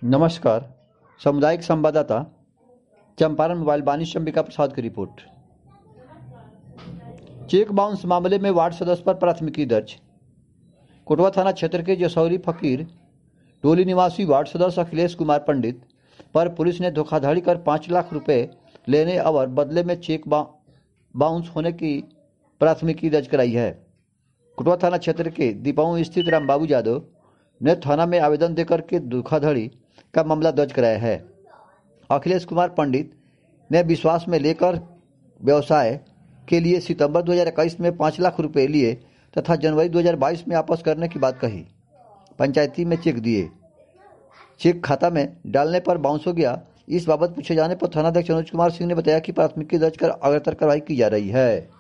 नमस्कार। सामुदायिक संवाददाता चंपारण मोबाइल बानी अंबिका प्रसाद की रिपोर्ट। चेक बाउंस मामले में वार्ड सदस्य पर प्राथमिकी दर्ज। कोटवा थाना क्षेत्र के जसौरी फकीर टोली निवासी वार्ड सदस्य अखिलेश कुमार पंडित पर पुलिस ने धोखाधड़ी कर 5 लाख रुपए लेने और बदले में चेक बाउंस होने की प्राथमिकी दर्ज कराई है। कोटवा थाना क्षेत्र के दीपाऊ स्थित रामबाबू यादव ने थाना में आवेदन देकर के धोखाधड़ी का मामला दर्ज कराया है। अखिलेश कुमार पंडित ने विश्वास में लेकर व्यवसाय के लिए सितंबर 2021 में 5 लाख रुपए लिए तथा जनवरी 2022 में वापस करने की बात कही। पंचायती में चेक दिए, चेक खाता में डालने पर बाउंस हो गया। इस बाबत पूछे जाने पर थानाध्यक्ष अनुज कुमार सिंह ने बताया कि प्राथमिकी दर्ज कर आगाह कार्रवाई की जा रही है।